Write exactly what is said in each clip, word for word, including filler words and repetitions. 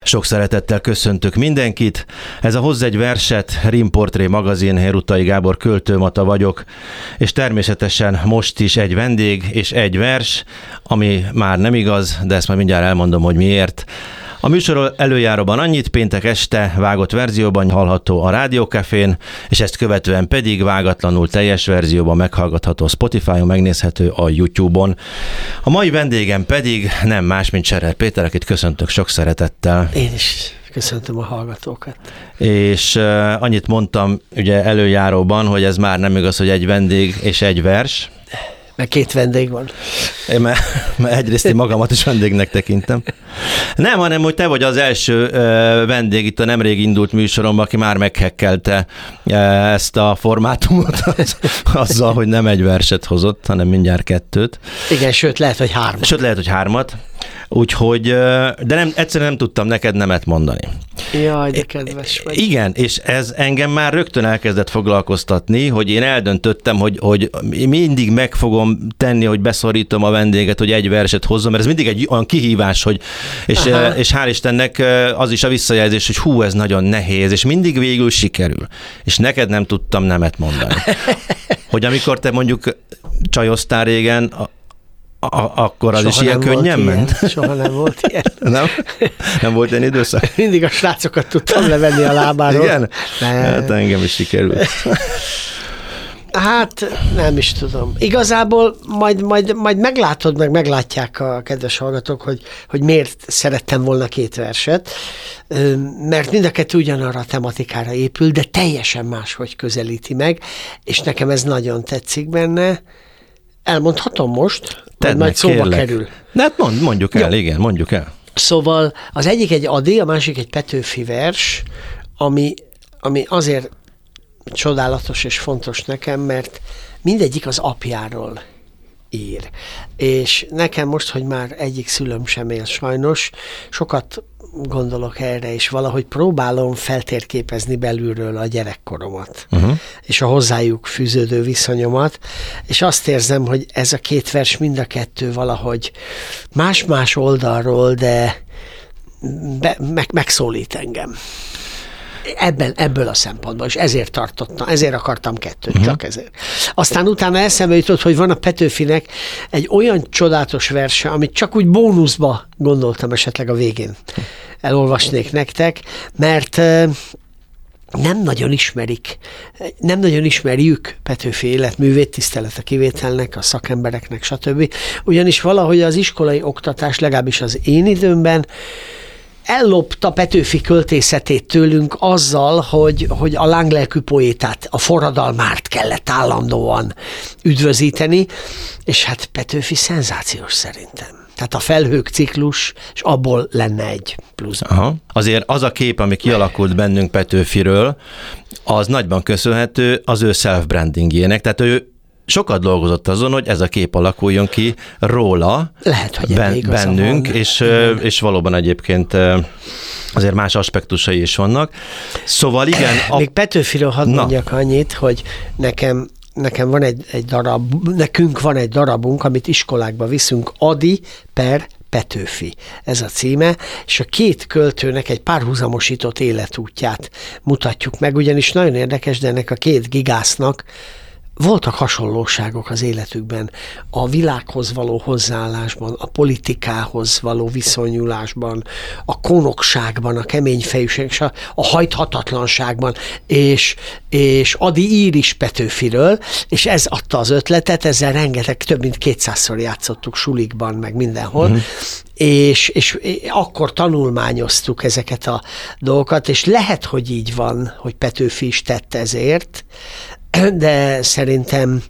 Sok szeretettel köszöntök mindenkit. Ez a Hozz egy verset, Rímportré magazin, Hérutai Gábor költőmata vagyok, és természetesen most is egy vendég és egy vers, ami már nem igaz, de ezt majd mindjárt elmondom, hogy miért. A műsor előjáróban annyit, péntek este vágott verzióban hallható a Rádiókafén, és ezt követően pedig vágatlanul teljes verzióban meghallgatható Spotify-on, megnézhető a YouTube-on. A mai vendégem pedig nem más, mint Scherer Péter, akit köszöntök sok szeretettel. Én is köszöntöm a hallgatókat. És uh, annyit mondtam ugye előjáróban, hogy ez már nem igaz, hogy egy vendég és egy vers. Mert két vendég van. Én mert, mert egyrészt én magamat is vendégnek tekintem. Nem, hanem, hogy te vagy az első uh, vendég itt a nemrég indult műsoromban, aki már meghekkelte uh, ezt a formátumot az, azzal, hogy nem egy verset hozott, hanem mindjárt kettőt. Igen, sőt, lehet, hogy hármat. Sőt, lehet, hogy hármat. Úgyhogy, de nem, egyszerűen nem tudtam neked nemet mondani. Jaj, de kedves vagy. Igen, és ez engem már rögtön elkezdett foglalkoztatni, hogy én eldöntöttem, hogy, hogy mindig meg fogom tenni, hogy beszorítom a vendéget, hogy egy verset hozzon, mert ez mindig egy olyan kihívás, hogy, és, és hál' Istennek az is a visszajelzés, hogy hú, ez nagyon nehéz, és mindig végül sikerül. És neked nem tudtam nemet mondani. Hogy amikor te mondjuk csajoztál régen, A, akkor az soha is ilyen könnyen ment? Ilyen. Soha nem volt ilyen. Nem? Nem volt ilyen időszak? Mindig a srácokat tudtam levenni a lábáról. Igen? Nem. Hát engem is sikerült. Hát nem is tudom. Igazából majd, majd, majd meglátod, meg meglátják a kedves hallgatók, hogy, hogy miért szerettem volna két verset, mert mind a kettő ugyanarra a tematikára épül, de teljesen máshogy közelíti meg, és nekem ez nagyon tetszik benne. Elmondhatom most? Tedd majd szóba kérlek. Kerül. De hát mond, mondjuk el, Jó. igen, mondjuk el. Szóval az egyik egy Adi, a másik egy Petőfi vers, ami, ami azért csodálatos és fontos nekem, mert mindegyik az apjáról ír. És nekem most, hogy már egyik szülőm sem él sajnos, sokat gondolok erre, és valahogy próbálom feltérképezni belülről a gyerekkoromat, uh-huh. és a hozzájuk fűződő viszonyomat, és azt érzem, hogy ez a két vers mind a kettő valahogy más-más oldalról, de be, meg, megszólít engem. Ebben, ebből a szempontból, és ezért tartottam, ezért akartam kettőt, uh-huh. csak ezért. Aztán utána eszembe jutott, hogy van a Petőfinek egy olyan csodálatos verse, amit csak úgy bónuszba gondoltam esetleg a végén. Elolvasnék nektek, mert nem nagyon ismerik, nem nagyon ismerjük Petőfi életművét, tisztelet a kivételnek, a szakembereknek, stb. Ugyanis valahogy az iskolai oktatás, legalábbis az én időmben, ellopta Petőfi költészetét tőlünk azzal, hogy, hogy a lánglelkű poétát, a forradalmárt kellett állandóan üdvözíteni, és hát Petőfi szenzációs szerintem. Tehát a felhők ciklus, és abból lenne egy plusz. Aha. Azért az a kép, ami kialakult bennünk Petőfiről, az nagyban köszönhető az ő self-brandingjének, tehát ő sokat dolgozott azon, hogy ez a kép alakuljon ki róla, lehet, hogy ben, bennünk, van. És, és valóban egyébként azért más aspektusai is vannak. Szóval igen. A... Még Petőfiről hadd mondjak annyit, hogy nekem, nekem van egy, egy darab, nekünk van egy darabunk, amit iskolákba viszünk, Adi per Petőfi. Ez a címe, és a két költőnek egy párhuzamosított életútját mutatjuk meg, ugyanis nagyon érdekes, de ennek a két gigásznak voltak hasonlóságok az életükben, a világhoz való hozzáállásban, a politikához való viszonyulásban, a konokságban, a keményfejűség, a, a hajthatatlanságban, és, és Adi ír is Petőfiről, és ez adta az ötletet, ezzel rengeteg, több mint kétszázszor játszottuk sulikban, meg mindenhol, mm-hmm. És, és akkor tanulmányoztuk ezeket a dolgokat, és lehet, hogy így van, hogy Petőfi is tett ezért, de szerintem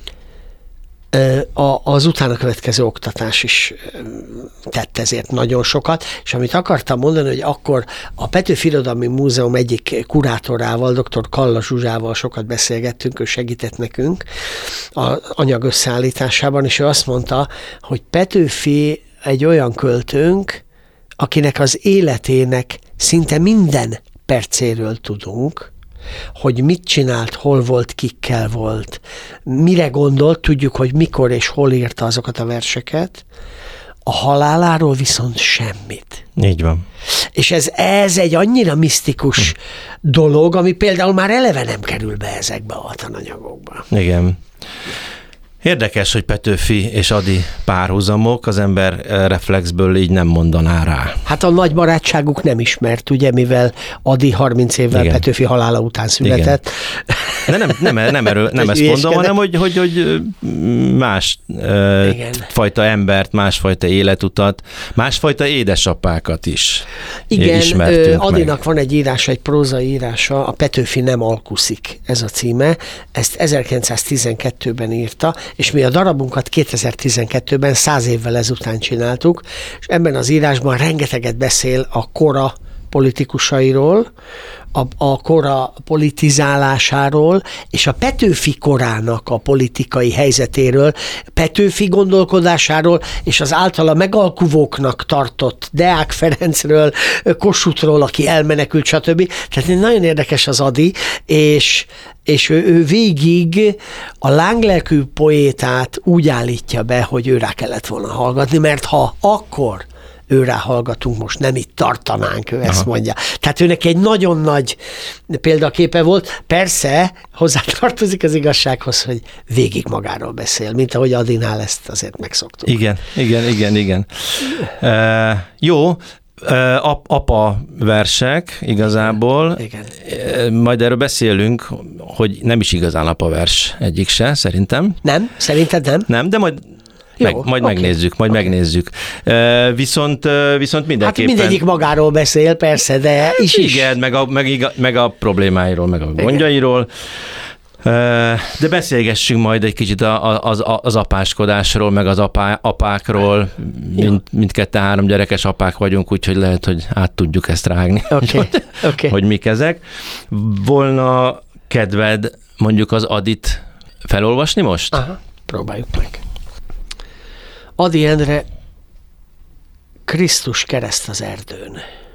az utána következő oktatás is tett ezért nagyon sokat, és amit akartam mondani, hogy akkor a Petőfi Irodalmi Múzeum egyik kurátorával, dr. Kalla Zsuzsával sokat beszélgettünk, ő segített nekünk az anyag összeállításában, és ő azt mondta, hogy Petőfi egy olyan költőnk, akinek az életének szinte minden percéről tudunk, hogy mit csinált, hol volt, kikkel volt, mire gondolt, tudjuk, hogy mikor és hol írta azokat a verseket. a haláláról viszont semmit. Így van. És ez, ez egy annyira misztikus hm. dolog, ami például már eleve nem kerül be ezekbe a tananyagokba. Igen. Érdekes, hogy Petőfi és Ady párhuzamok, az ember reflexből így nem mondaná rá. Hát a nagy barátságuk nem ismert, ugye, mivel Ady harminc évvel Igen. Petőfi halála után született. De nem, nem, nem, erről, nem ezt mondom, hanem hogy, hogy, hogy más Igen. fajta embert, másfajta életutat, másfajta édesapákat is Igen, ismertünk Adynak meg. van egy írása, egy prózai írása, a Petőfi nem alkuszik, ez a címe. Ezt ezerkilencszáztizenkettőben írta, és mi a darabunkat kétezer-tizenkettőben, száz évvel ezután csináltuk, és ebben az írásban rengeteget beszél a kora politikusairól, a, a kora politizálásáról, és a Petőfi korának a politikai helyzetéről, Petőfi gondolkodásáról, és az általa megalkuvóknak tartott Deák Ferencről, Kossuthról, aki elmenekült, stb. Tehát nagyon érdekes az Ady, és, és ő, ő végig a lánglelkű poétát úgy állítja be, hogy ő rá kellett volna hallgatni, mert ha akkor őrá hallgatunk, most nem itt tartanánk, ő ezt Aha. mondja. Tehát őnek egy nagyon nagy példaképe volt. Persze hozzátartozik az igazsághoz, hogy végig magáról beszél, mint ahogy Adynál ezt azért megszoktuk. Igen, igen, igen, igen. Uh, jó, Uh, ap, apa versek igazából. Igen. Igen. Majd erről beszélünk, hogy nem is igazán apa vers egyik se, szerintem. Nem? Szerinted nem? Nem, de majd Meg, Jó, majd okay. megnézzük, majd okay. megnézzük. Uh, viszont, uh, viszont mindenképpen... Hát mindegyik magáról beszél, persze, de is is. Igen, meg a, meg, meg a problémáiról, meg a gondjairól. Uh, de beszélgessünk majd egy kicsit az, az apáskodásról, meg az apá, apákról. Mind, mindketten három gyerekes apák vagyunk, úgyhogy lehet, hogy át tudjuk ezt rágni, okay. okay. hogy mik ezek. Volna kedved mondjuk az Adyt felolvasni most? Aha, próbáljuk meg. Ady Endre, Krisztus kereszt az erdőn.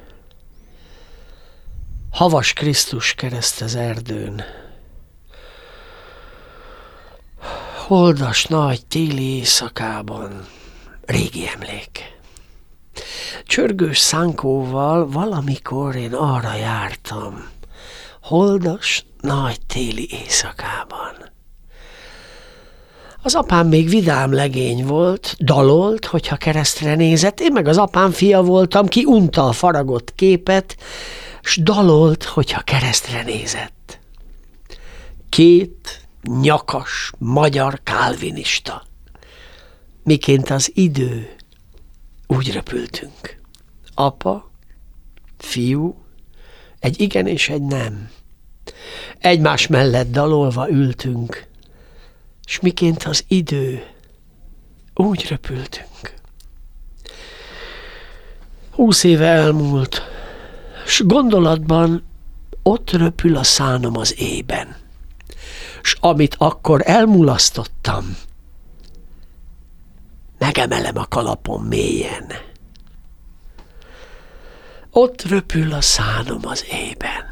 Havas Krisztus kereszt az erdőn. Holdas nagy téli éjszakában, régi emlék. Csörgős szánkóval valamikor én arra jártam. Holdas nagy téli éjszakában. Az apám még vidám legény volt, dalolt, hogyha keresztre nézett, én meg az apám fia voltam, ki unta a faragott képet, s dalolt, hogyha keresztre nézett. Két nyakas magyar kálvinista, miként az idő, úgy röpültünk. Apa, fiú, egy igen és egy nem. Egymás mellett dalolva ültünk, s miként az idő, úgy röpültünk. Húsz éve elmúlt, s gondolatban ott röpül a szánom az éjben, s amit akkor elmulasztottam, megemelem a kalapom mélyen. Ott röpül a szánom az éjben.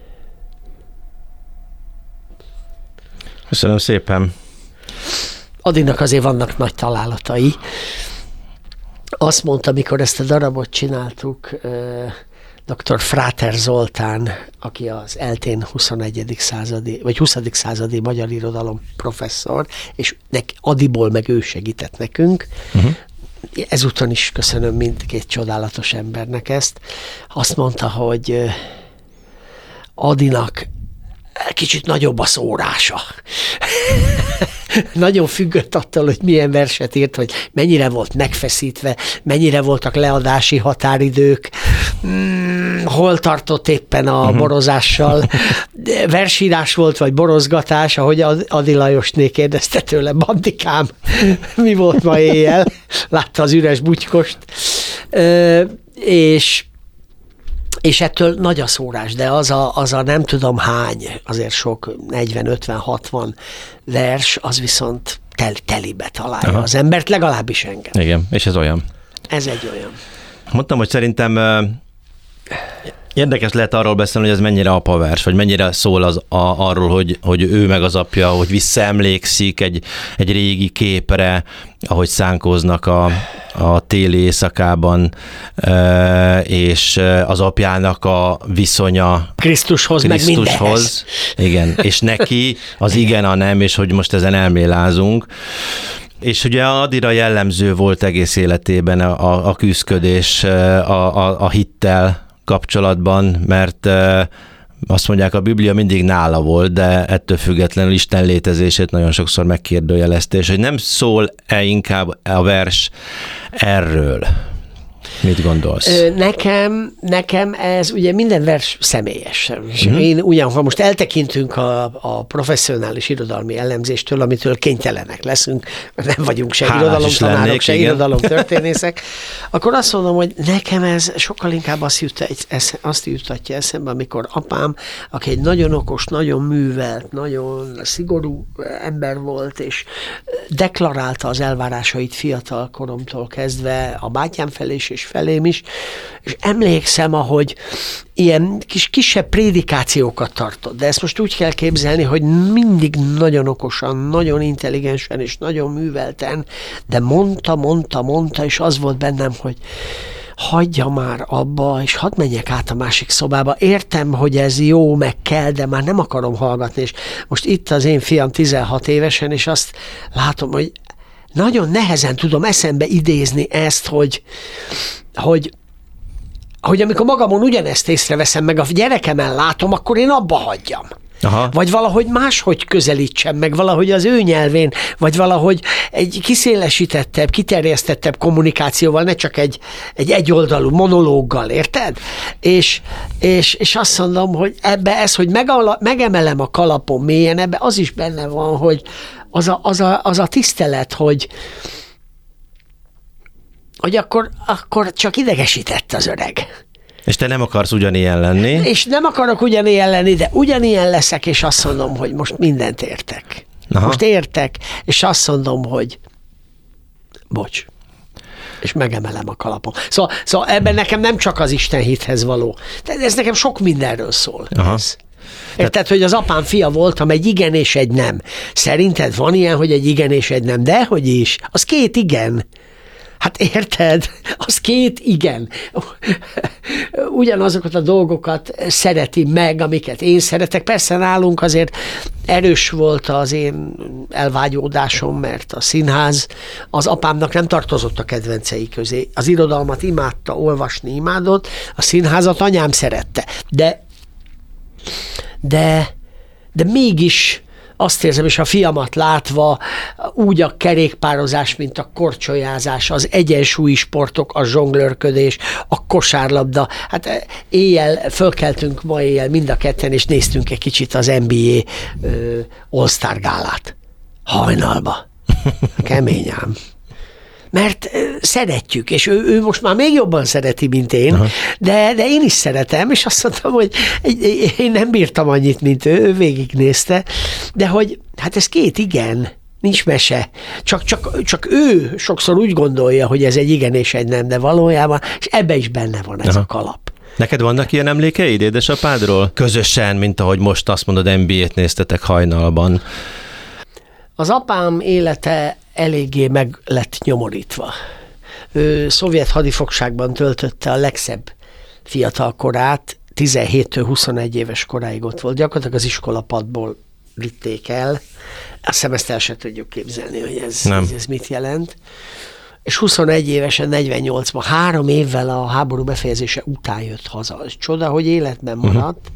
Köszönöm szépen. Adynak azért vannak nagy találatai. Azt mondta, amikor ezt a darabot csináltuk, dr. Fráter Zoltán, aki az eltén huszonegyedik századi, vagy huszadik századi magyar irodalom professzor, és neki Adyból meg ő segített nekünk. Uh-huh. Ezúton is köszönöm mindkét csodálatos embernek ezt. Azt mondta, hogy Adynak kicsit nagyobb a szórása. Nagyon függött attól, hogy milyen verset írt, hogy mennyire volt megfeszítve, mennyire voltak leadási határidők, hmm, hol tartott éppen a uh-huh. borozással. Versírás volt, vagy borozgatás, ahogy Ady Lajosné kérdezte tőle, Bandikám, mi volt ma éjjel? Látta az üres buttykost. Ö, és És ettől nagy a szórás, de az a, az a nem tudom hány, azért sok negyven, ötven, hatvan vers, az viszont tel, telibe találja Aha. az embert, legalábbis engem. Igen, és ez olyan. Ez egy olyan. Mondtam, hogy szerintem érdekes lehet arról beszélni, hogy ez mennyire apavers, vagy mennyire szól az, a, arról, hogy, hogy ő meg az apja, hogy visszaemlékszik egy, egy régi képre, ahogy szánkóznak a, a téli éjszakában, és az apjának a viszonya Krisztushoz, Krisztushoz. Meg igen, és neki az igen, a nem, és hogy most ezen elmélázunk. És ugye Adira jellemző volt egész életében a, a küszködés a, a, a hittel kapcsolatban, mert azt mondják, a Biblia mindig nála volt, de ettől függetlenül Isten létezését nagyon sokszor megkérdőjelezte, és hogy nem szól-e inkább a vers erről? Mit gondolsz? Nekem, nekem ez ugye minden vers személyes. Mm-hmm. Én ugyan, ha most eltekintünk a, a professzionális irodalmi elemzéstől, amitől kénytelenek leszünk, mert nem vagyunk se irodalomtanárok, se irodalomtörténészek, akkor azt mondom, hogy nekem ez sokkal inkább azt, jut, azt jutatja eszembe, amikor apám, aki egy nagyon okos, nagyon művelt, nagyon szigorú ember volt, és deklarálta az elvárásait fiatal koromtól kezdve a bátyám felé is, és felém is, és emlékszem, ahogy ilyen kis, kisebb prédikációkat tartott, de ezt most úgy kell képzelni, hogy mindig nagyon okosan, nagyon intelligensen és nagyon művelten, de mondta, mondta, mondta, és az volt bennem, hogy hagyja már abba, és hadd menjek át a másik szobába. Értem, hogy ez jó, meg kell, de már nem akarom hallgatni, és most itt az én fiam tizenhat évesen, és azt látom, hogy nagyon nehezen tudom eszembe idézni ezt, hogy, hogy, hogy amikor magamon ugyanezt észreveszem, meg a gyerekemen látom, akkor én abba hagyjam. Aha. Vagy valahogy máshogy közelítsem meg, valahogy az ő nyelvén, vagy valahogy egy kiszélesítettebb, kiterjesztettebb kommunikációval, ne csak egy, egy egyoldalú monológgal, érted? És, és, és azt mondom, hogy ebbe ez, hogy megala, megemelem a kalapom mélyen, ebbe az is benne van, hogy az a, az a, az a tisztelet, hogy hogy akkor, akkor csak idegesített az öreg. És te nem akarsz ugyanilyen lenni? És nem akarok ugyanilyen lenni, de ugyanilyen leszek, és azt mondom, hogy most mindent értek. Aha. Most értek, és azt mondom, hogy bocs. És megemelem a kalapom. Szóval, szóval ebben nekem nem csak az Isten hithez való. De ez nekem sok mindenről szól. Ez. Érted, Tehát, hogy az apám fia voltam, egy igen és egy nem. Szerinted van ilyen, hogy egy igen és egy nem? Dehogy is. Az két igen. Hát érted? Az két igen. Ugyanazokat a dolgokat szereti meg, amiket én szeretek. Persze nálunk azért erős volt az én elvágyódásom, mert a színház az apámnak nem tartozott a kedvencei közé. Az irodalmat imádta, olvasni imádott, a színházat anyám szerette. De de, de mégis azt érzem, és a fiamat látva úgy a kerékpározás, mint a korcsolyázás, az egyensúlyi sportok, a zsonglőrködés, a kosárlabda. Hát éjjel, fölkeltünk ma éjjel mind a ketten, és néztünk egy kicsit az en bé á All-Star gálát. Hajnalba. Kemény ám. Mert szeretjük, és ő, ő most már még jobban szereti, mint én, de, de én is szeretem, és azt mondtam, hogy én nem bírtam annyit, mint ő, ő végignézte, de hogy hát ez két igen, nincs mese. Csak, csak, csak ő sokszor úgy gondolja, hogy ez egy igen és egy nem, de valójában, és ebbe is benne van ez Aha. a kalap. Neked vannak ilyen emlékeid édesapádról? Közösen, mint ahogy most azt mondod, en bé á-t néztetek hajnalban. Az apám élete eléggé meg lett nyomorítva. Ő szovjet hadifogságban töltötte a legszebb fiatal korát, tizenhéttől huszonegy éves koráig ott volt. Gyakorlatilag az iskolapadból vitték el. Azt hiszem, ezt el sem tudjuk képzelni, hogy ez, hogy ez mit jelent. És huszonegy évesen, negyvennyolcban, három évvel a háború befejezése után jött haza. Ez csoda, hogy életben maradt. Uh-huh.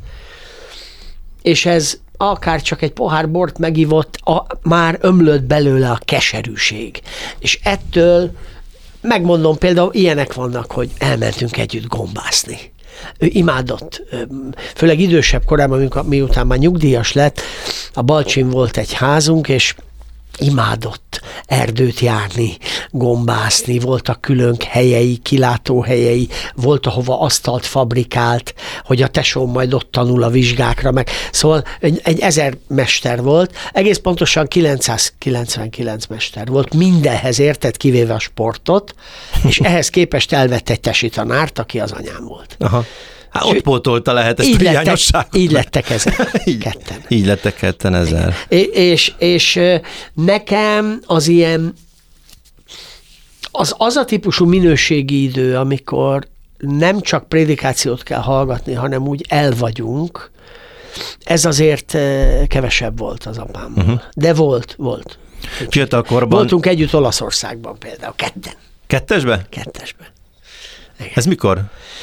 És ez akár csak egy pohár bort megivott, a, már ömlött belőle a keserűség. És ettől, megmondom, például ilyenek vannak, hogy elmentünk együtt gombászni. Ő imádott, főleg idősebb korában, miután már nyugdíjas lett, a Balcsin volt egy házunk, és imádott erdőt járni, gombászni, voltak külön helyei, kilátóhelyei, volt, ahova asztalt fabrikált, hogy a tesóm majd ott tanul a vizsgákra, meg szóval egy, egy ezer mester volt, egész pontosan kilencszázkilencvenkilenc mester volt, mindenhez értett, kivéve a sportot, és ehhez képest elvett egy tesi tanárt, aki az anyám volt. Aha. Hát ott pótolta lehet ezt a hiányosságot. Így lettek ezzel. így, ketten. Így lettek ketten ezzel. És, és nekem az ilyen az, az a típusú minőségi idő, amikor nem csak prédikációt kell hallgatni, hanem úgy el vagyunk, ez azért kevesebb volt az apámmal. Uh-huh. De volt, volt. Fiatal korban... Voltunk együtt Olaszországban például, ketten. Kettesbe? Kettesbe. Igen. Ez mikor?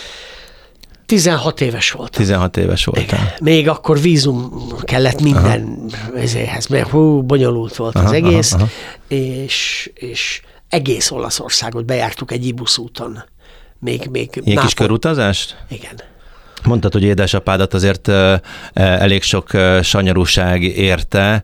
tizenhat éves voltam. tizenhat éves voltál. Igen. Még akkor vízum kellett minden ezéhez, mert hú, bonyolult volt aha, az egész, aha, aha. És, és egész Olaszországot bejártuk egy ibuszúton. Még, még Ilyen nápol... kis körutazást? Igen. Mondtad, hogy édesapádat azért uh, elég sok uh, sanyarúság érte,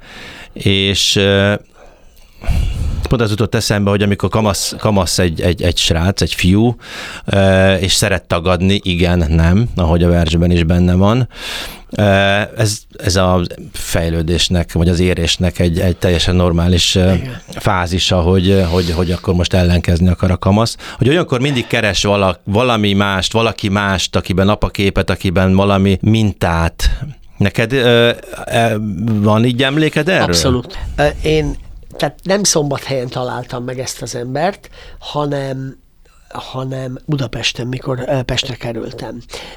és uh, pont az jutott eszembe, hogy amikor kamasz, kamasz egy, egy, egy srác, egy fiú, uh, és szeret tagadni, igen, nem, ahogy a versben is benne van, uh, ez, ez a fejlődésnek, vagy az érésnek egy, egy teljesen normális uh, fázisa, hogy, hogy, hogy akkor most ellenkezni akar a kamasz. Hogy olyankor mindig keres vala, valami mást, valaki mást, akiben apaképet, akiben valami mintát. Neked uh, uh, van így emléked erről? Abszolút. Uh, én Tehát nem Szombathelyen találtam meg ezt az embert, hanem, hanem Budapesten, mikor Pestre kerültem.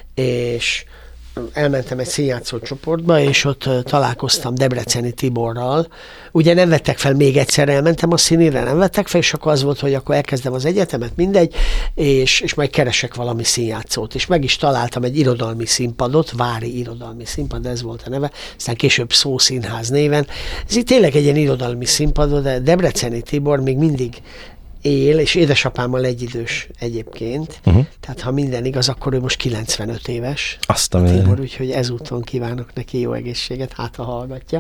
És elmentem egy színjátszó csoportba, és ott találkoztam Debreceni Tiborral. Ugye nem vettek fel, még egyszer elmentem a színire, nem vettek fel, és akkor az volt, hogy akkor elkezdem az egyetemet, mindegy, és, és majd keresek valami színjátszót. És meg is találtam egy irodalmi színpadot, Vári Irodalmi Színpad, ez volt a neve, aztán később Szószínház néven. Ez itt tényleg egy ilyen irodalmi színpad, de Debreceni Tibor még mindig él, és édesapámmal egyidős egyébként. Uh-huh. Tehát ha minden igaz, akkor ő most kilencvenöt éves. Azt a Tibor, úgyhogy ezúton kívánok neki jó egészséget, hát ha hallgatja.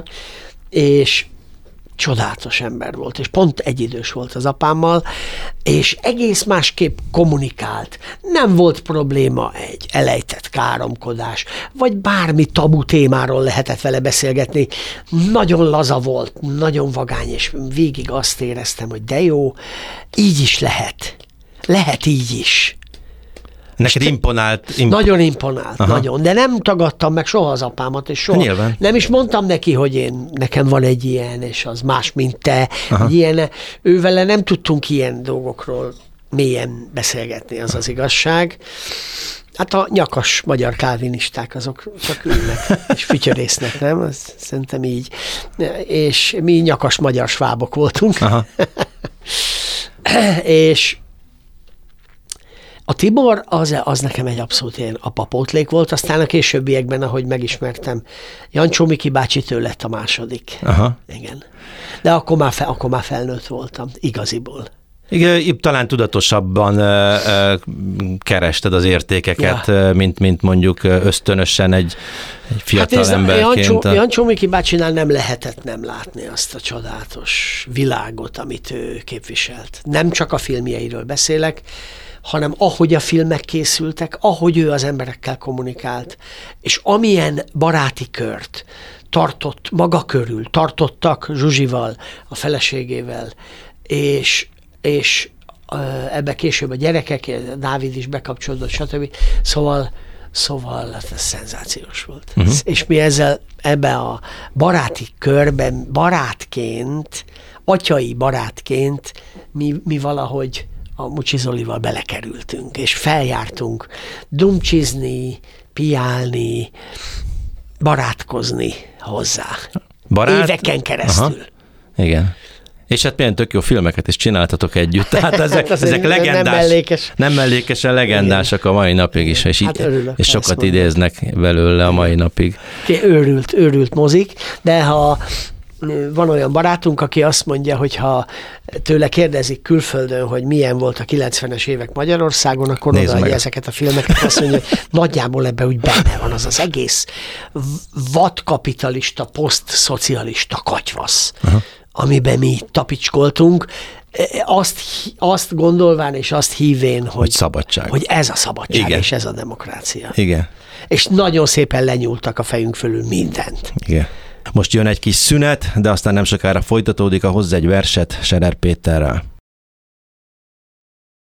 És csodálatos ember volt, és pont egyidős volt az apámmal, és egész másképp kommunikált. Nem volt probléma egy elejtett káromkodás, vagy bármi tabu témáról lehetett vele beszélgetni. Nagyon laza volt, nagyon vagány, és végig azt éreztem, hogy de jó, így is lehet. Lehet így is. Neked imponált? Imp- nagyon imponált, aha. Nagyon. De nem tagadtam meg soha az apámat, és soha. Nyilván. Nem is mondtam neki, hogy én, nekem van egy ilyen, és az más, mint te. Ilyen, ővele nem tudtunk ilyen dolgokról mélyen beszélgetni, az az igazság. Hát a nyakas magyar kálvinisták azok csak ülnek, és fütyörésznek, nem? Az, szerintem így. És mi nyakas magyar svábok voltunk. Aha. És a Tibor az, az nekem egy abszolút ilyen apapótlék volt, aztán a későbbiekben, ahogy megismertem, Jancsó Miki bácsitől lett a második. Aha. Igen. De akkor már, fel, akkor már felnőtt voltam, igaziból. Igen, talán tudatosabban uh, uh, kerested az értékeket, ja. mint, mint mondjuk ösztönösen egy, egy fiatal hát emberként. Jancsó, a... Jancsó Miki bácsinál nem lehetett nem látni azt a csodálatos világot, amit ő képviselt. Nem csak a filmjeiről beszélek, hanem ahogy a filmek készültek, ahogy ő az emberekkel kommunikált, és amilyen baráti kört tartott maga körül, tartottak Zsuzsival, a feleségével, és, és ebbe később a gyerekek, Dávid is bekapcsolódott, stb. Szóval, szóval hát ez szenzációs volt. Uh-huh. És mi ezzel ebbe a baráti körben, barátként, atyai barátként, mi, mi valahogy a Mucsi Zolival belekerültünk, és feljártunk dumcsizni, piálni, barátkozni hozzá. Barát? Éveken keresztül. Aha. Igen. És hát milyen tök jó filmeket is csináltatok együtt. Tehát ezek, hát ezek legendás. Nem mellékes. Nem mellékesen legendásak a mai napig is, és, hát így, örülök, és sokat idéznek belőle a mai napig. Őrült, őrült mozik, de ha van olyan barátunk, aki azt mondja, hogy ha tőle kérdezik külföldön, hogy milyen volt a kilencvenes évek Magyarországon, akkor odaadja ezeket a filmeket, azt mondja, hogy nagyjából ebben úgy benne van az az egész vadkapitalista, posztszocialista katyvasz, aha. amiben mi tapicskoltunk, azt, azt gondolván és azt hívén, hogy, hogy szabadság. Hogy ez a szabadság, igen. És ez a demokrácia. Igen. És nagyon szépen lenyúltak a fejünk fölül mindent. Igen. Most jön egy kis szünet, de aztán nem sokára folytatódik a Hozz egy verset Scherer Péterrel.